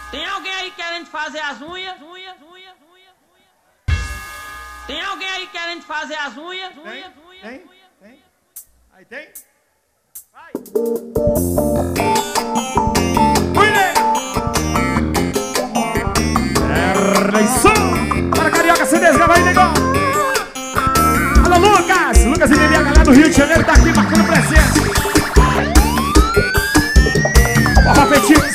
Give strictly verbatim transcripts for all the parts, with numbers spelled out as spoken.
Tem alguém aí querendo fazer as unhas? Unhas, unhas, unhas, unhas. Tem alguém aí querendo fazer as unhas? Unhas, unhas, tem? unhas. Tem? Aí tem? Vai! Era isso! Para Carioca C Ds, grava aí, negão! Alô, Lucas! Lucas e Lili, a galera do Rio de Janeiro tá aqui marcando presença! Porra, Petis!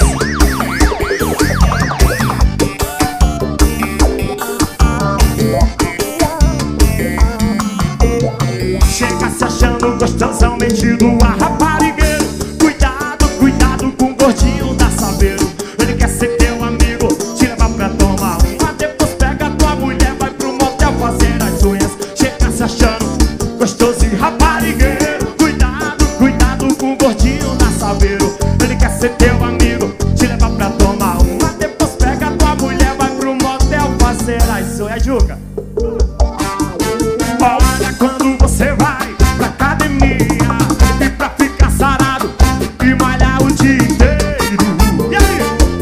Chega se achando gostosão, metido a raparigueiro. Cuidado, cuidado com o gordinho da Saveiro. Ele quer ser teu amigo, te levar pra tomar uma. Depois pega tua mulher, vai pro motel fazer as unhas. Chega se achando gostoso e raparigueiro. Cuidado, cuidado com o gordinho da Saveiro. Ele quer ser teu amigo, te levar pra tomar uma. Depois pega tua mulher, vai pro motel fazer as unhas. Juca, olha quando você vai pra academia e pra ficar sarado e malhar o dia inteiro. E aí?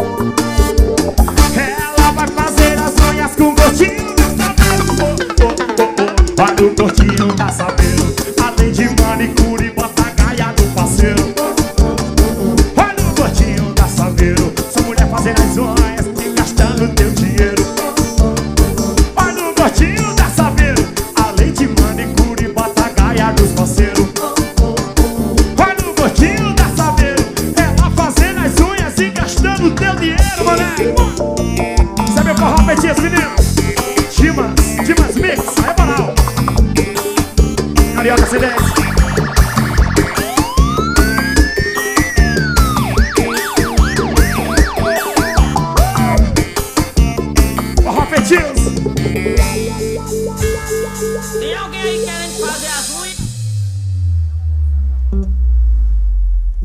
Ela vai fazer as unhas com o gordinho da Saveiro. Oh, oh, oh, oh. Olha o gordinho da Saveiro, além de manicure, bota a gaia do parceiro. Olha o gordinho da Saveiro, sua mulher fazendo as unhas e gastando teu dinheiro. Olha o gordinho da Saveiro, além de manicure, bota a gaia dos parceiros. Olha o gordinho da Saveiro, ela fazendo as unhas e gastando teu dinheiro, moleque. Sabe o forró, Petis, meninos? Dimas, Dimas Mix, é moral. Carioca C Ds. Forró, Petis. Tem alguém aí querendo fazer